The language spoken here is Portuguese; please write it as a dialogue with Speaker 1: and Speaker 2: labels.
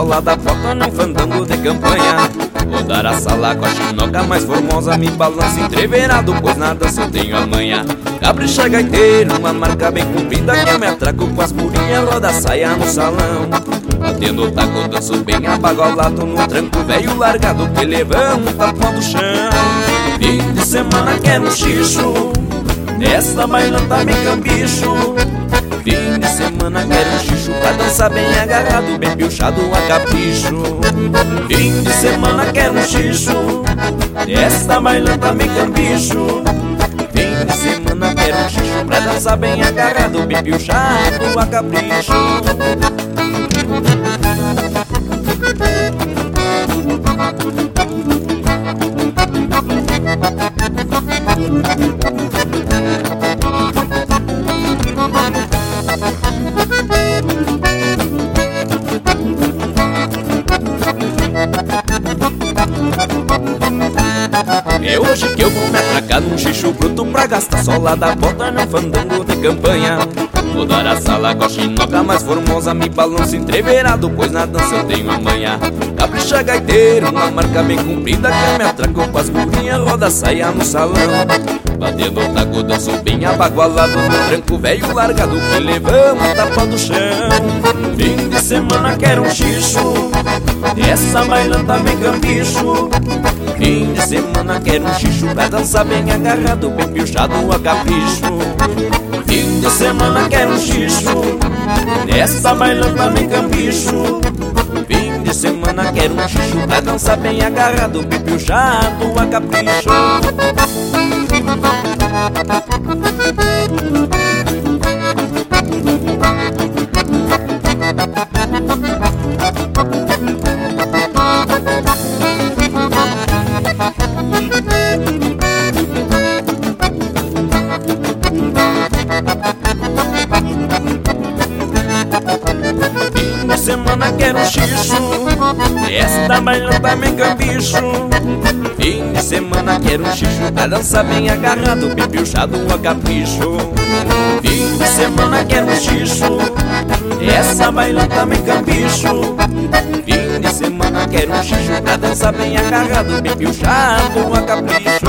Speaker 1: sola da porta num fandango de campanha. Rodar a sala com a chinoca mais formosa, me balança entreverado, pois na dança eu tenho a manha. Capricha gaiteiro, uma marca bem comprida, que eu me atraco com as purinhas, roda a saia no salão. Batendo o taco, danço bem abagolado no tranco velho largado, que levanta pó do chão. Fim de semana quero um xixo, nesta bailanta me cambicho. Fim de semana quero um xixo pra dançar bem agarrado, bem piochado a capricho. Fim de semana quero um xixo, nesta bailanta me cambicho. Fim de semana quero um xixo pra dançar bem agarrado, bem piochado a capricho. É hoje que eu vou me atracar num xixo bruto pra gastar sola da bota num fandango de campanha. Vou dar a sala com a chinoca mais formosa, me balanço entreverado, pois na dança eu tenho a manha. Capricha gaiteiro, uma marca bem comprida, que eu me atraco com as gurinhas, roda a saia no salão. Batendo o taco, danço bem abagualado no tranco velho largado, que levanta pó do chão. Fim de semana quero um xixo, essa bailanta me cambicho. Fim de semana quero um xixo pra dançar bem agarrado, bem piochado a capricho. Fim de semana quero um xixo, nessa bailanta me cambicho. Fim de semana quero um xixo pra dançar bem agarrado, bem piochado a capricho. Fim de semana quero um xixo, esta bailanta me cambicho. Fim de semana quero um xixo pra dançar bem agarrado, bem piochado a capricho. Fim de semana quero um xixo, essa bailanta me cambicho. Fim de semana quero um xixo pra dançar bem agarrado, bem piochado a capricho.